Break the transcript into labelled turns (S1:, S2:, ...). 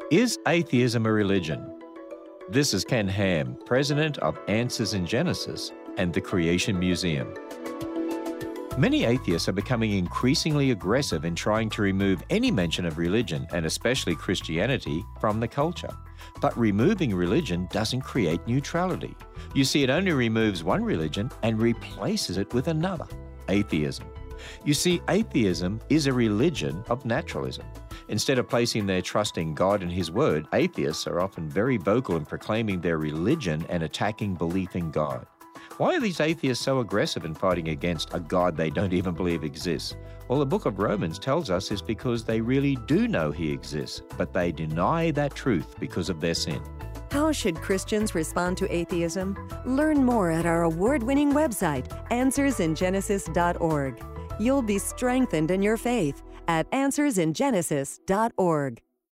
S1: Is atheism a religion? This is Ken Ham, president of Answers in Genesis and the Creation Museum. Many atheists are becoming increasingly aggressive in trying to remove any mention of religion, and especially Christianity, from the culture. But removing religion doesn't create neutrality. You see, it only removes one religion and replaces it with another, atheism. You see, atheism is a religion of naturalism. Instead of placing their trust in God and His Word, atheists are often very vocal in proclaiming their religion and attacking belief in God. Why are these atheists so aggressive in fighting against a God they don't even believe exists? Well, the book of Romans tells us it's because they really do know He exists, but they deny that truth because of their sin.
S2: How should Christians respond to atheism? Learn more at our award-winning website, AnswersInGenesis.org. You'll be strengthened in your faith at AnswersInGenesis.org.